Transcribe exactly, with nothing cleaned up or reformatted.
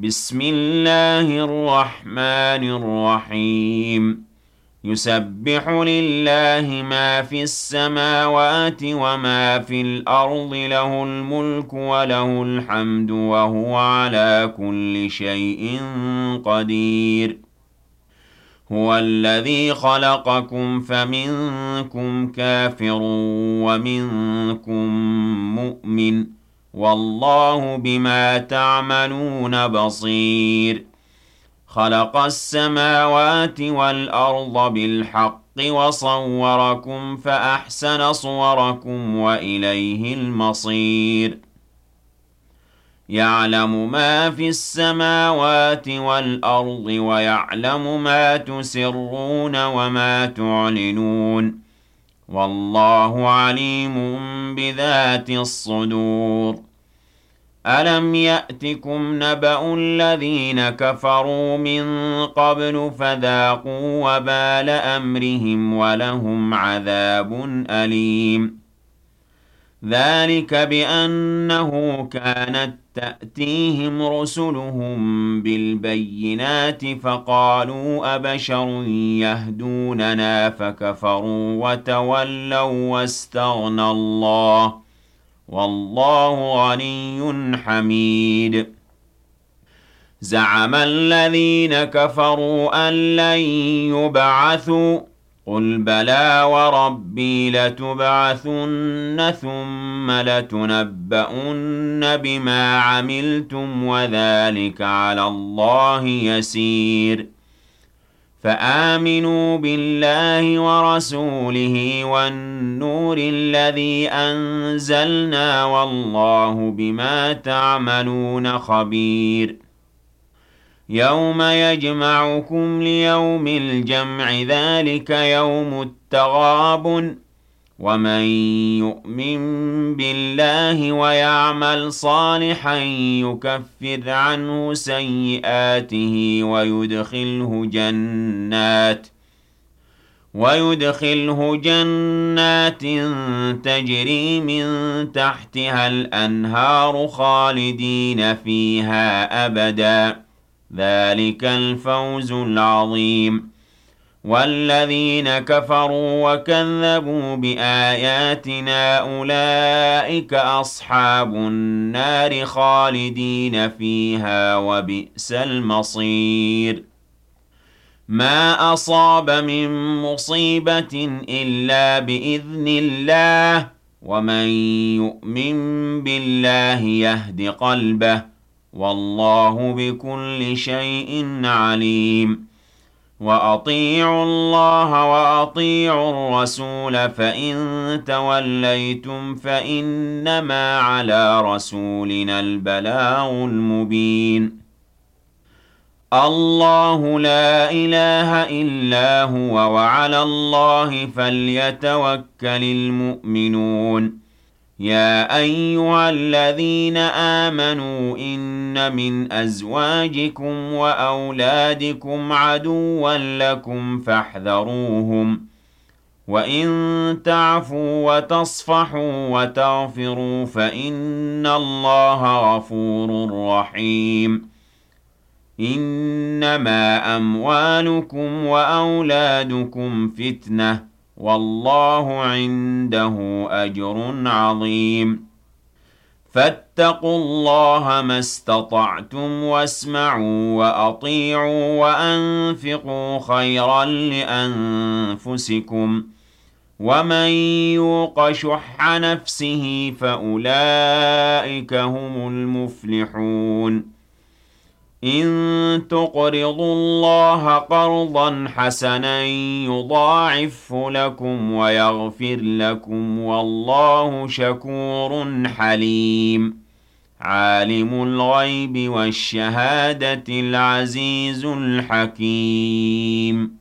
بسم الله الرحمن الرحيم يسبح لله ما في السماوات وما في الأرض له الملك وله الحمد وهو على كل شيء قدير هو الذي خلقكم فمنكم كافر ومنكم مؤمن والله بما تعملون بصير خلق السماوات والأرض بالحق وصوركم فأحسن صوركم وإليه المصير يعلم ما في السماوات والأرض ويعلم ما تسرون وما تعلنون والله عليم بذات الصدور ألم يأتكم نبأ الذين كفروا من قبل فذاقوا وبال أمرهم ولهم عذاب أليم ذلك بأنه كانت تأتيهم رسلهم بالبينات فقالوا أبشر يهدوننا فكفروا وتولوا واستغنى الله والله غني حميد زعم الذين كفروا أن لن يبعثوا قل بلى وربي لتبعثن ثم لتنبؤن بما عملتم وذلك على الله يسير فآمنوا بالله ورسوله والنور الذي أنزلنا والله بما تعملون خبير يوم يجمعكم ليوم الجمع ذلك يوم التغابن ومن يؤمن بالله ويعمل صالحا يكفر عنه سيئاته ويدخله جنات ويدخله جنات تجري من تحتها الأنهار خالدين فيها أبدا ذلك الفوز العظيم والذين كفروا وكذبوا بآياتنا أولئك أصحاب النار خالدين فيها وبئس المصير ما أصاب من مصيبة إلا بإذن الله ومن يؤمن بالله يهد قلبه والله بكل شيء عليم وأطيعوا الله وأطيعوا الرسول فإن توليتم فإنما على رسولنا البلاغ المبين الله لا إله إلا هو وعلى الله فليتوكل المؤمنون يا أيها الذين آمنوا إن من أزواجكم وأولادكم عدوا لكم فاحذروهم وإن تعفوا وتصفحوا وتغفروا فإن الله غفور رحيم إنما أموالكم وأولادكم فتنة والله عنده أجر عظيم فاتقوا الله ما استطعتم واسمعوا وأطيعوا وأنفقوا خيرا لأنفسكم ومن يوق شح نفسه فأولئك هم المفلحون إن تقرضوا الله قرضا حسنا يضاعفه لكم ويغفر لكم والله شكور حليم عالم الغيب والشهادة العزيز الحكيم